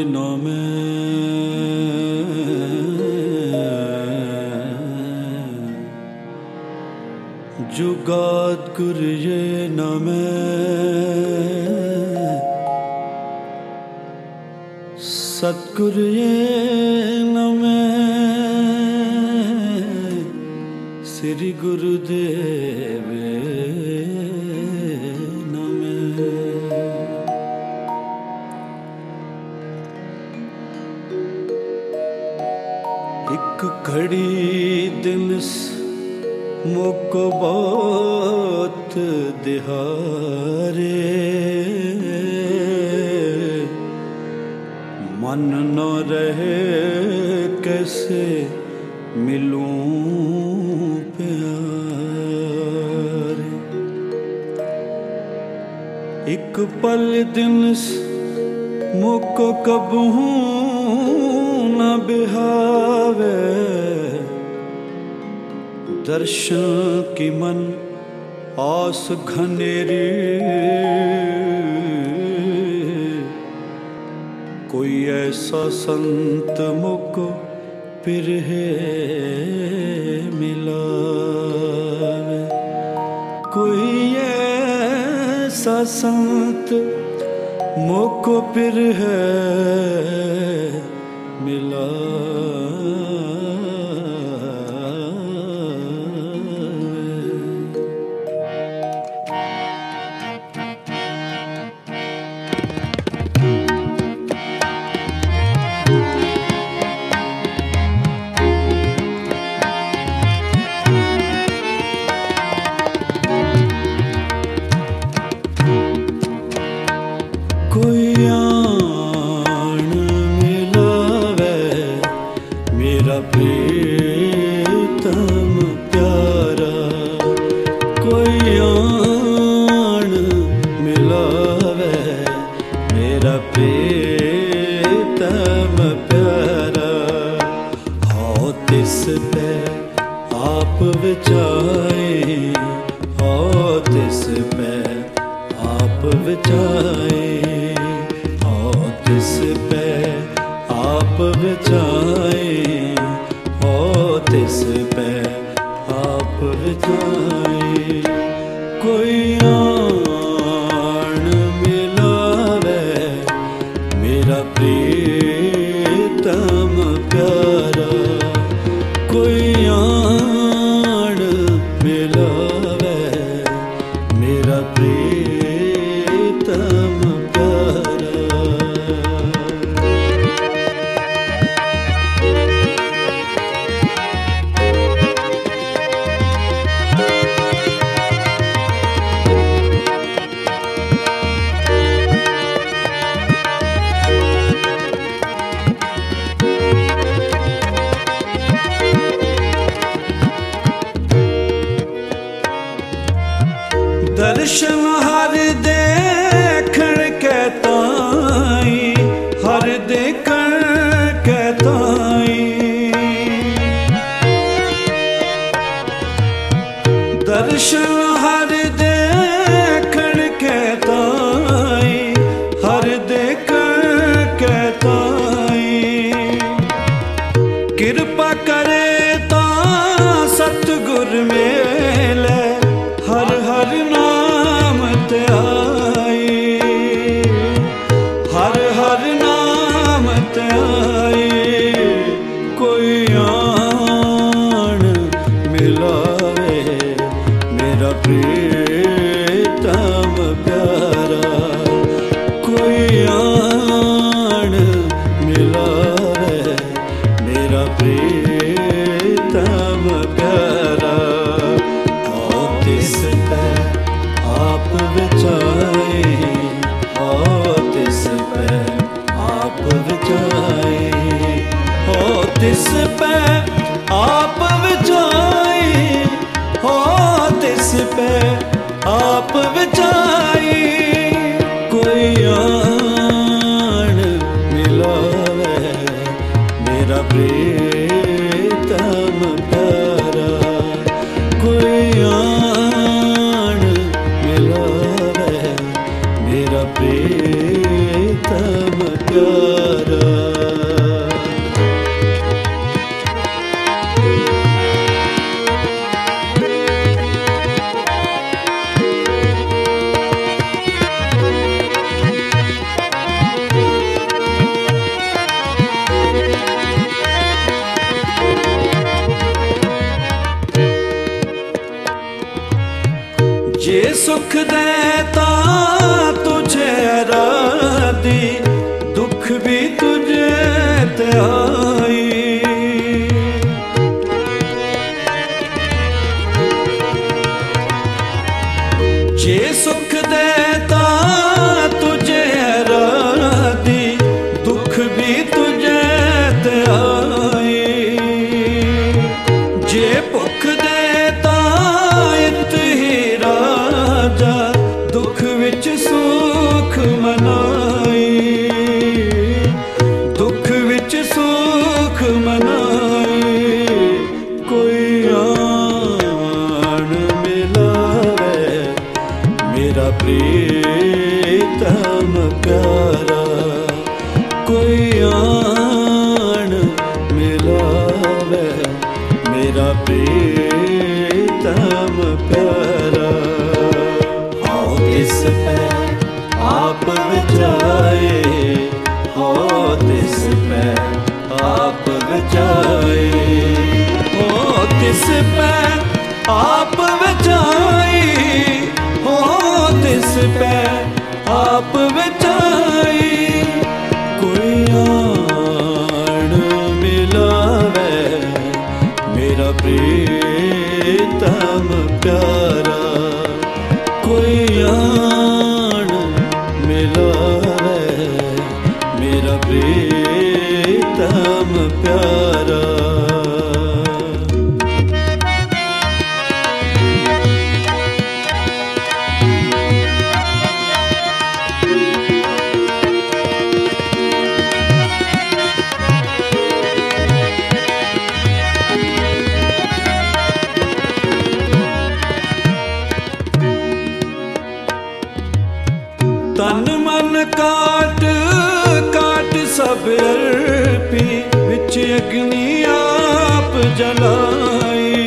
नामे जुगात गुर ये नामे सतगुर ये नामे श्री गुरुदेव नामे एक घड़ी दिन मुको बहुत दिहारे मन न रहे कैसे मिलूं प्यारे। एक पल दिन मुको कबहू न बिहावे दर्शन की मन आस घनेरी। कोई ऐसा संत मुको पिरहे मिलावे, कोई ऐसा संत मुको पिरहे मिलावे। कोई आन मिलावे मेरा प्रीतम प्यारा, कोई आन मिलावे मेरा प्रीतम प्यारा। आओ तिस पे आप विचाए, आओ तिस पे आप विचाए, तिस पे आप विचाए, ओ तिस पे आप विचाए। कोई आन मिलावे मेरा प्रीतम प्यारा, कोई आन मिलावे मेरा प्रीतम प्यारा। दर्शन हर देखण के ताई, हर देखण के ताई। दर्शन हर देखण के ताई, हर देखण के ताई। कृपा करे ता सतगुर मेले हर हर नाम ते आई, हर हर नाम ते आई। कोई आन मिलावे मेरा प्रीतम प्यारा, कोई आन मिलावे मेरा प्रीतम प्यारा। तिस पे आप विचाए, ओ तिस पे आप विचाए, ओ तिस पे आप विचाए, ओ तिस पे आप विचाए। कोई आन मिलावे मेरा प्रीतम प्यारा, कोई आन मिलावे मेरा प्रीतम प्यारा। सुख देता तुझे आराधी, दुख भी तुझे ते आई। जे सुख देता तुझे आराधी, दुख भी तुझे ते आई। जे भुख देता इत ही राजा, दुख विच सुख मनाई। दुख विच सुख मनाई। कोई आन मिलावे मेरा प्रीतम प्यारा, कोई आन मिलावे मेरा प्रीतम प्यारा। आओ तिस पे आप बचाए, हो तिस पे आप बचाए, हो तिस पे आप बचाए, हो तिस पे आप बचाए। कोई आन मिलावे मेरा प्रीतम प्यारा, कोई आन मिलावे मेरा प्रीतम प्यारा। तन मन काट काट सब अर्पी, विच अग्नि आप जलाई।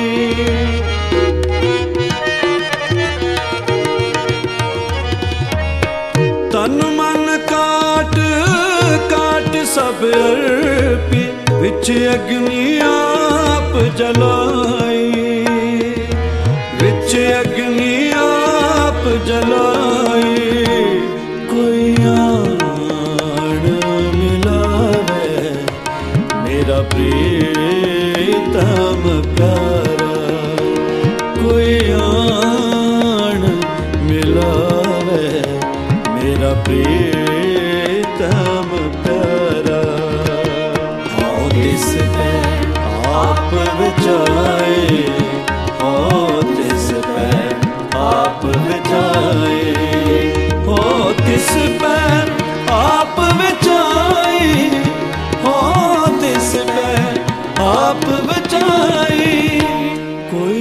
तन मन काट काट सब अर्पी, विच अग्नि आप जलाई। विच अग्नि आप जलाई। कोई आन मिलावे मेरा प्रीतम प्यारा, कोई आन मिलावे मेरा प्रीतम प्यारा। आओ तिस पे आप बचाए, हो तिस पे आप बचाए, हो तिस पे आप बचाए, हो तिस पे आप बचाए। कोई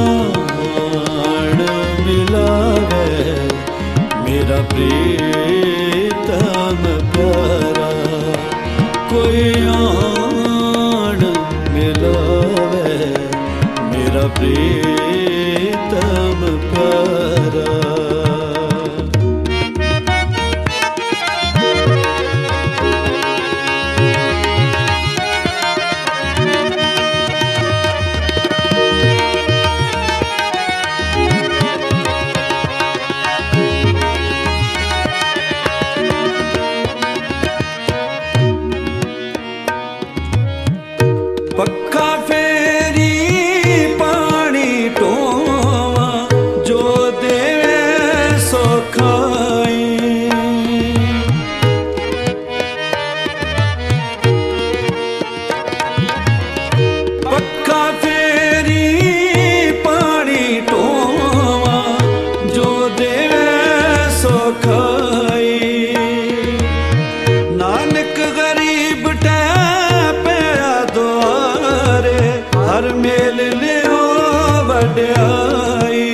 आन मिलावे मेरा प्रीतम प्यारा, कोई आन मिलावे मेरा प्रीतम प्यारा। पक्का फेरी पानी टोवा, जो देवे सो खाई। पक्का फेरी पानी टोवा, जो देवे सो खाई। नानक गरीब हर मेल लियो वड्याई,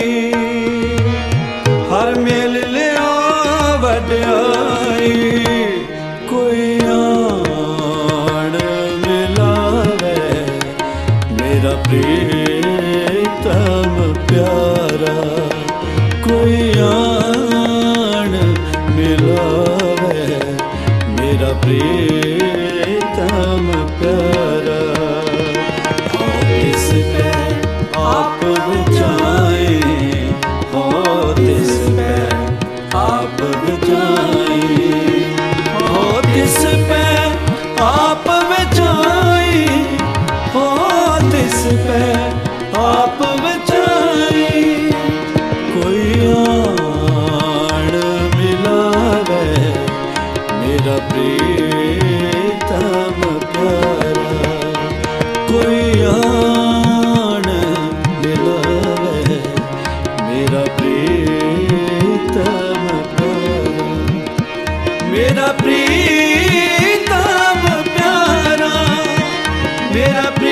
हर मेल लियो वड्याई। कोई आन मिलावे मेरा प्रीतम प्यारा, कोई आन मिलावे मेरा प्रीतम प्यारा। तिस पे आप बचाए, हो मेरा प्रीतम प्यारा कोई आन मिलावे मेरा प्रीतम प्यारा मेरा प्रीतम प्यारा मेरा